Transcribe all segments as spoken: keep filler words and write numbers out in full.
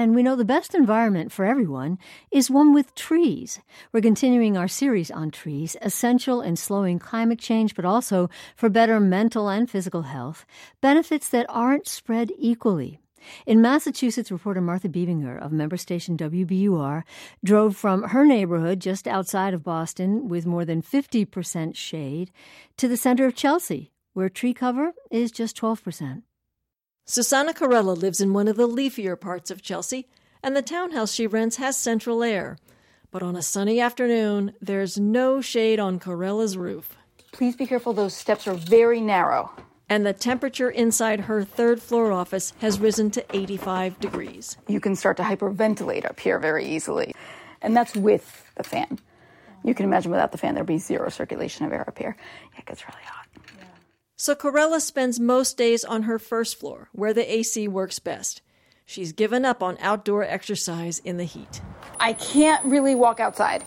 And we know the best environment for everyone is one with trees. We're continuing our series on trees, essential in slowing climate change, but also for better mental and physical health, benefits that aren't spread equally. In Massachusetts, reporter Martha Bebinger of member station W B U R drove from her neighborhood just outside of Boston with more than fifty percent shade to the center of Chelsea, where tree cover is just twelve percent. Susanna Carella lives in one of the leafier parts of Chelsea, and the townhouse she rents has central air. But on a sunny afternoon, there's no shade on Carella's roof. Please be careful, those steps are very narrow. And the temperature inside her third-floor office has risen to eighty-five degrees. You can start to hyperventilate up here very easily, and that's with the fan. You can imagine without the fan, there'd be zero circulation of air up here. It gets really hot. Yeah. So Carella spends most days on her first floor, where the A C works best. She's given up on outdoor exercise in the heat. I can't really walk outside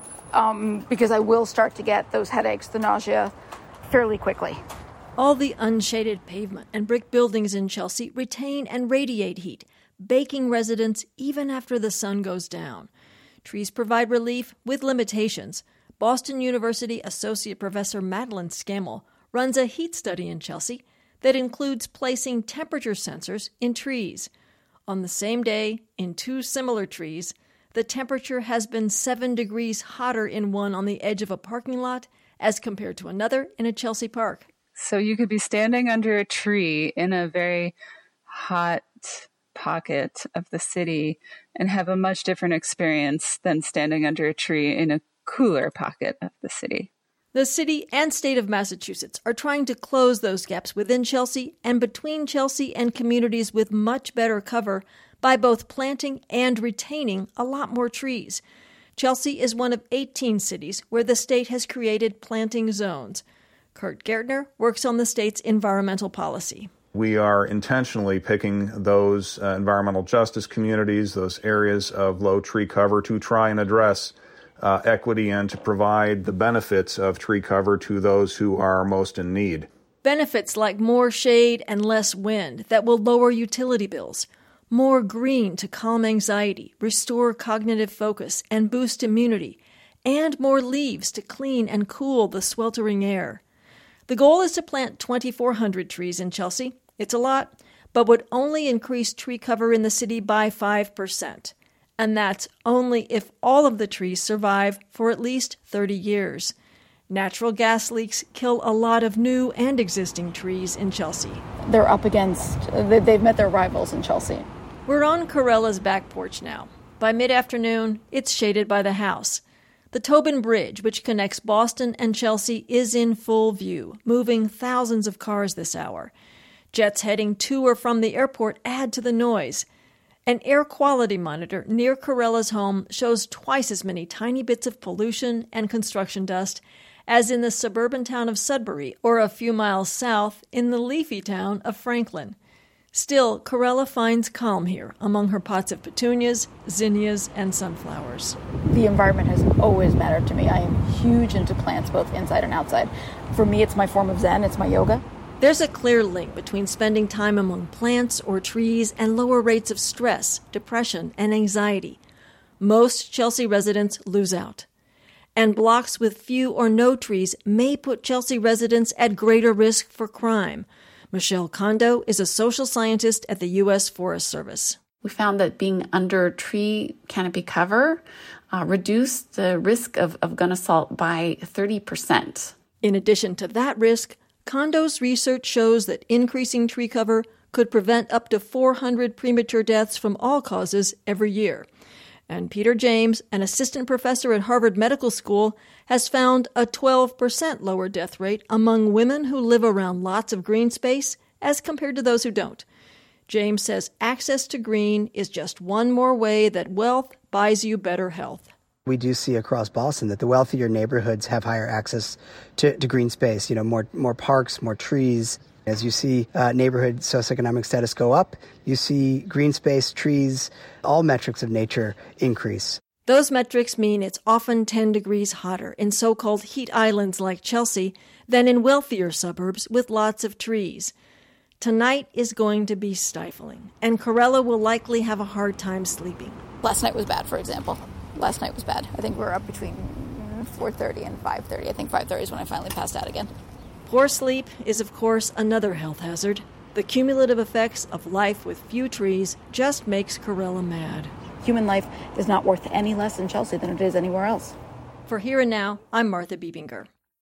um, because I will start to get those headaches, the nausea, fairly quickly. All the unshaded pavement and brick buildings in Chelsea retain and radiate heat, baking residents even after the sun goes down. Trees provide relief with limitations. Boston University Associate Professor Madeline Scammell runs a heat study in Chelsea that includes placing temperature sensors in trees. On the same day, in two similar trees, the temperature has been seven degrees hotter in one on the edge of a parking lot as compared to another in a Chelsea park. So you could be standing under a tree in a very hot pocket of the city and have a much different experience than standing under a tree in a cooler pocket of the city. The city and state of Massachusetts are trying to close those gaps within Chelsea and between Chelsea and communities with much better cover by both planting and retaining a lot more trees. Chelsea is one of eighteen cities where the state has created planting zones. Kurt Gertner works on the state's environmental policy. We are intentionally picking those uh, environmental justice communities, those areas of low tree cover, to try and address uh, equity and to provide the benefits of tree cover to those who are most in need. Benefits like more shade and less wind that will lower utility bills, more green to calm anxiety, restore cognitive focus, and boost immunity, and more leaves to clean and cool the sweltering air. The goal is to plant twenty-four hundred trees in Chelsea. It's a lot, but would only increase tree cover in the city by five percent. And that's only if all of the trees survive for at least thirty years. Natural gas leaks kill a lot of new and existing trees in Chelsea. They're up against, they've met their rivals in Chelsea. We're on Carella's back porch now. By mid-afternoon, it's shaded by the house. The Tobin Bridge, which connects Boston and Chelsea, is in full view, moving thousands of cars this hour. Jets heading to or from the airport add to the noise. An air quality monitor near Carella's home shows twice as many tiny bits of pollution and construction dust as in the suburban town of Sudbury or a few miles south in the leafy town of Franklin. Still, Carella finds calm here among her pots of petunias, zinnias, and sunflowers. The environment has always mattered to me. I am huge into plants, both inside and outside. For me, it's my form of Zen. It's my yoga. There's a clear link between spending time among plants or trees and lower rates of stress, depression, and anxiety. Most Chelsea residents lose out. And blocks with few or no trees may put Chelsea residents at greater risk for crime. Michelle Kondo is a social scientist at the U S Forest Service. We found that being under tree canopy cover uh, reduced the risk of, of gun assault by thirty percent. In addition to that risk, Kondo's research shows that increasing tree cover could prevent up to four hundred premature deaths from all causes every year. And Peter James, an assistant professor at Harvard Medical School, has found a twelve percent lower death rate among women who live around lots of green space as compared to those who don't. James says access to green is just one more way that wealth buys you better health. We do see across Boston that the wealthier neighborhoods have higher access to, to green space, you know, more more parks, more trees. As you see uh, neighborhood socioeconomic status go up, you see green space, trees, all metrics of nature increase. Those metrics mean it's often ten degrees hotter in so-called heat islands like Chelsea than in wealthier suburbs with lots of trees. Tonight is going to be stifling, and Corella will likely have a hard time sleeping. Last night was bad, for example. Last night was bad. I think we were up between four thirty and five thirty. I think five thirty is when I finally passed out again. Poor sleep is, of course, another health hazard. The cumulative effects of life with few trees just makes Corella mad. Human life is not worth any less in Chelsea than it is anywhere else. For Here and Now, I'm Martha Biebinger.